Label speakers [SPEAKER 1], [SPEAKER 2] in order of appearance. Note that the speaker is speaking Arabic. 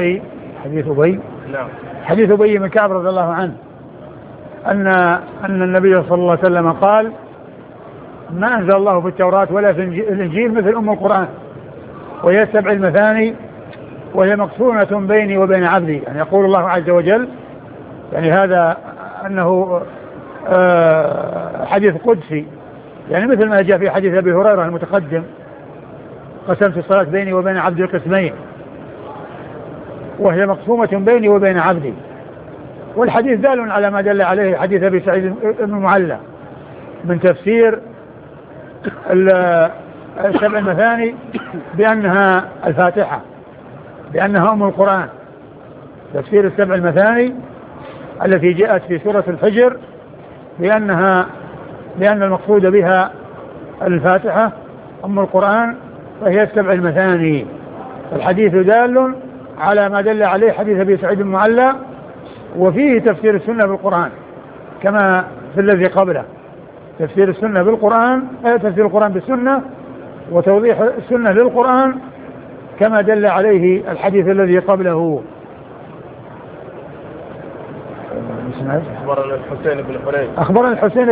[SPEAKER 1] النسائي حديث أبي
[SPEAKER 2] نعم.
[SPEAKER 1] حديث أبي بن كعب رضي الله عنه أن النبي صلى الله عليه وسلم قال ما أنزل الله في التوراة ولا في الإنجيل مثل أم القرآن وهي 7 المثاني وهي مقسومة بيني وبين عبدي. يعني يقول الله عز وجل يعني هذا أنه حديث قدسي يعني مثل ما جاء في حديث أبي هريرة المتقدم قسمت الصلاة بيني وبين عبدي قسمين وهي مقسومة بيني وبين عبدي. والحديث دال على ما دل عليه حديث أبي سعيد بن المعلى من تفسير 7 المثاني بأنها الفاتحة بأنها أم القرآن. تفسير 7 المثاني التي جاءت في سورة الحجر بأن المقصود بها الفاتحة أم القرآن فهي 7 المثاني. الحديث دال على ما دل عليه حديث أبي سعيد بن المعلى وفيه تفسير السنة بالقرآن كما في الذي قبله تفسير السنة بالقرآن تفسير القرآن بالسنة وتوضيح السنة للقرآن كما دل عليه الحديث الذي قبله.
[SPEAKER 2] أخبرنا الحسين بن حنين